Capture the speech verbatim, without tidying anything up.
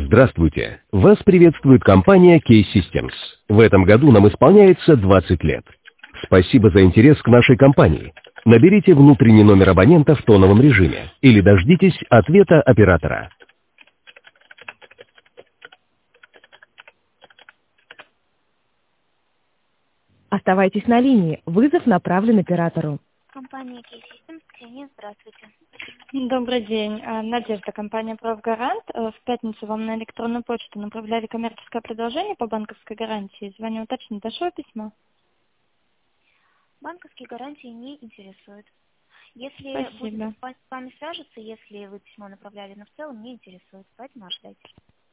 Здравствуйте! Вас приветствует компания Key Systems. В этом году нам исполняется двадцать лет. Спасибо за интерес к нашей компании. Наберите внутренний номер абонента в тоновом режиме или дождитесь ответа оператора. Оставайтесь на линии. Вызов направлен оператору. Компания Key Systems, Ксения, здравствуйте. Добрый день. А, Надежда, компания «Правгарант». Э, В пятницу вам на электронную почту направляли коммерческое предложение по банковской гарантии. Звоню уточнить, дошло письмо? Банковские гарантии не интересуют. Если Спасибо. будет с вами свяжется, если вы письмо направляли, но в целом не интересует, поэтому ожидайте.